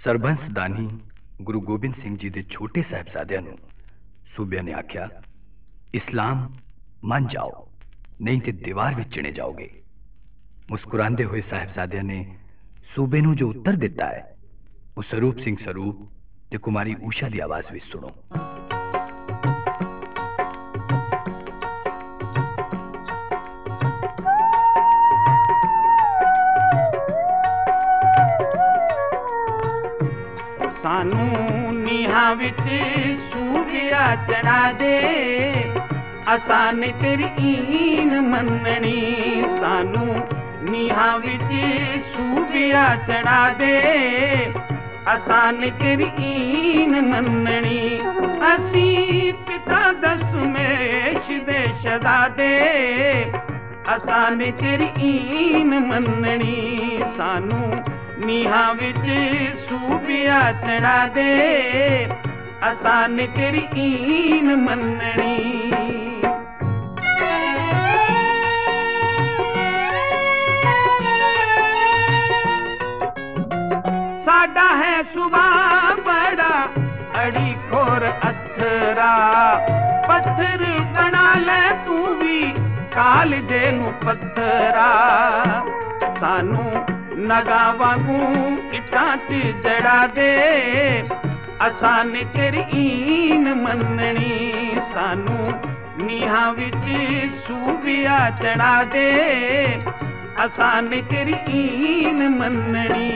ਸਰਬੰਸ ਦਾਨੀ ਗੁਰੂ ਗੋਬਿੰਦ ਸਿੰਘ ਜੀ ਦੇ ਛੋਟੇ ਸਾਹਿਬਜ਼ਾਦਿਆਂ ਨੂੰ ਸੂਬਿਆਂ ਨੇ ਆਖਿਆ, ਇਸਲਾਮ ਮੰਨ ਜਾਓ, ਨਹੀਂ ਤੇ ਦੀਵਾਰ ਵਿੱਚ ਚਿਣੇ ਜਾਓਗੇ। ਮੁਸਕਰਾਉਂਦੇ ਹੋਏ ਸਾਹਿਬਜ਼ਾਦਿਆਂ ਨੇ ਸੂਬੇ ਨੂੰ ਜੋ ਉੱਤਰ ਦਿੱਤਾ ਹੈ, ਉਹ ਸਰੂਪ ਸਿੰਘ ਸਰੂਪ ਤੇ ਕੁਮਾਰੀ ਊਸ਼ਾ ਦੀ ਆਵਾਜ਼ ਵਿੱਚ ਸੁਣੋ। ਸਾਨੂੰ ਨੀਹਾਂ ਵਿੱਚ ਸੂਬਿਆ ਚੜਾ ਦੇ, ਅਸਾਂ ਨੇ ਤੇਰੀ ਈਨ ਮੰਨਣੀ। ਸਾਨੂੰ ਨੀਹਾਂ ਵਿੱਚ ਸੂਬਿਆ ਚੜਾ ਦੇ, ਅਸਾਂ ਨੇ ਤੇਰੀ ਈਨ ਮੰਨਣੀ। ਅਸੀਂ ਪਿਤਾ ਦਸਮੇਸ਼ ਦੇ ਸ਼ਹਜ਼ਾਦੇ, ਅਸਾਂ ਨੇ ਤੇਰੀ ਈਨ ਮੰਨਣੀ। ਸਾਨੂੰ ਨੀਹਾਂ ਵਿੱਚ ਸੂਬਿਆ ਚੜਾ ਦੇ, ਅਸਾਂ ਨੇ ਤੇਰੀ ਈਨ ਮੰਨਣੀ। ਸਾਡਾ ਹੈ ਸੁਭਾਅ ਬੜਾ ਅੜੀ ਖੋਰ ਅਥਰਾ, ਪੱਥਰ ਬਣਾ ਲੈ ਤੂੰ ਵੀ ਕਾਲਜੇ ਨੂੰ ਪੱਥਰਾ। ਸਾਨੂੰ ਨਗਾਂ ਵਾਂਗੂ ਇੱਟਾਂ 'ਚ ਜੜਾ ਦੇ, ਅਸਾਂ ਨੇ ਤੇਰੀ ਈਨ ਮੰਨਣੀ। ਸਾਨੂੰ ਨੀਹਾਂ ਵਿੱਚ ਸੂਬਿਆ ਚੜਾ ਦੇ, ਅਸਾਂ ਨੇ ਤੇਰੀ ਈਨ ਮੰਨਣੀ।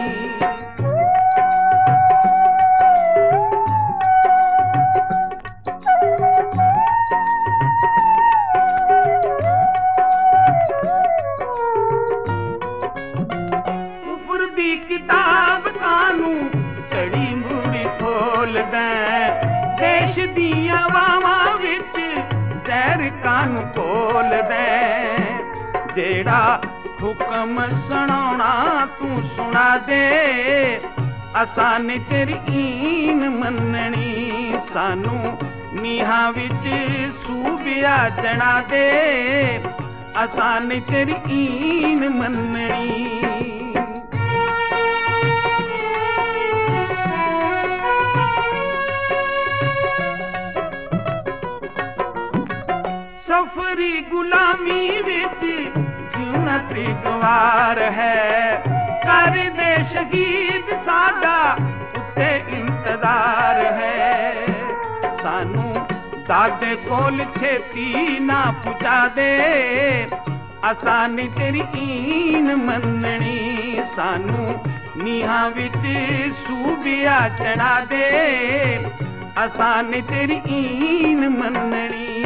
ਕਿਤਾਬ ਕਾਨੂੰ ਘੜੀ ਮੂੜੀ ਖੋਲਦਾ, ਦੇਸ਼ ਦੀਆਂ ਵਾਵਾਂ ਵਿੱਚ ਜ਼ਹਿਰ ਕਾਨੂੰ ਖੋਲਦਾ। ਜਿਹੜਾ ਹੁਕਮ ਸੁਣਾਉਣਾ ਤੂੰ ਸੁਣਾ ਦੇ, ਅਸਾਂ ਨੇ ਤੇਰੀ ਈਨ ਮੰਨਣੀ। ਸਾਨੂੰ ਨੀਹਾਂ ਵਿੱਚ ਸੂਬਿਆ ਚੜਾ ਦੇ, ਅਸਾਂ ਨੇ ਤੇਰੀ ਈਨ ਮੰਨਣੀ। ਸਫਰੀ ਗੁਲਾਮੀ ਵਿੱਚ ਜਿਉਣਾ ਤ੍ਰਿਗਵਾਰ ਹੈ, ਕਰ ਦੇ ਸ਼ਹੀਦ ਸਾਡਾ ਉੱਤੇ ਇੰਤਜ਼ਾਰ ਹੈ। ਸਾਨੂੰ ਦਾਦੇ ਕੋਲ ਛੇਤੀ ਨਾ ਪੁੱਜਾ ਦੇ, ਅਸਾਂ ਨੇ ਤੇਰੀ ਈਨ ਮੰਨਣੀ। ਸਾਨੂੰ ਨੀਹਾਂ ਵਿੱਚ ਸੂਬਿਆ ਚੜਾ ਦੇ, ਅਸਾਂ ਨੇ ਤੇਰੀ ਈਨ ਮੰਨਣੀ।